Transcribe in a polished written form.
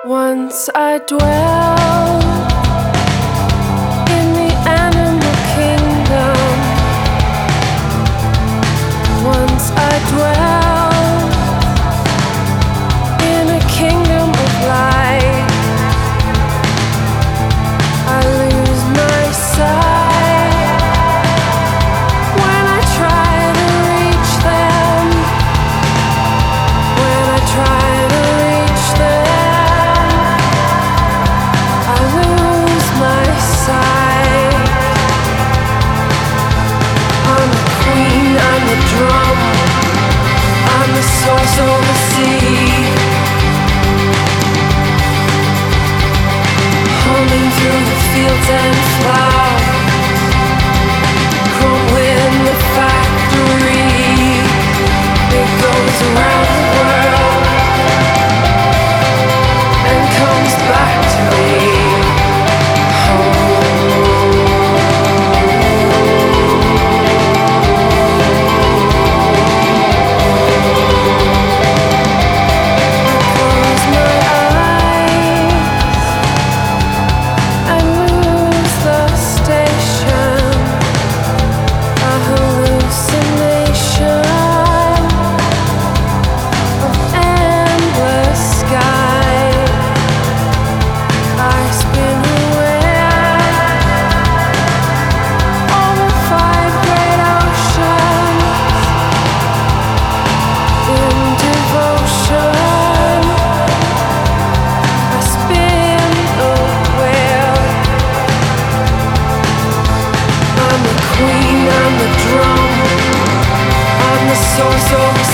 Once I dwelled in the animal kingdom. Once I dwelled in a kingdom of light. I lose my sight when I try to reach them. When I try to reach them, I lose my sight. I'm the queen, I'm the drum, I'm the source of the sea, humming through the fields and flowers, crumbling the factory. It goes around the world and comes back to me. Close my eyes and lose the station. A hallucination of endless sky. I spin away over 5 great oceans in devotion. I spin a wheel. I'm the queen, I'm the drum, I'm the source of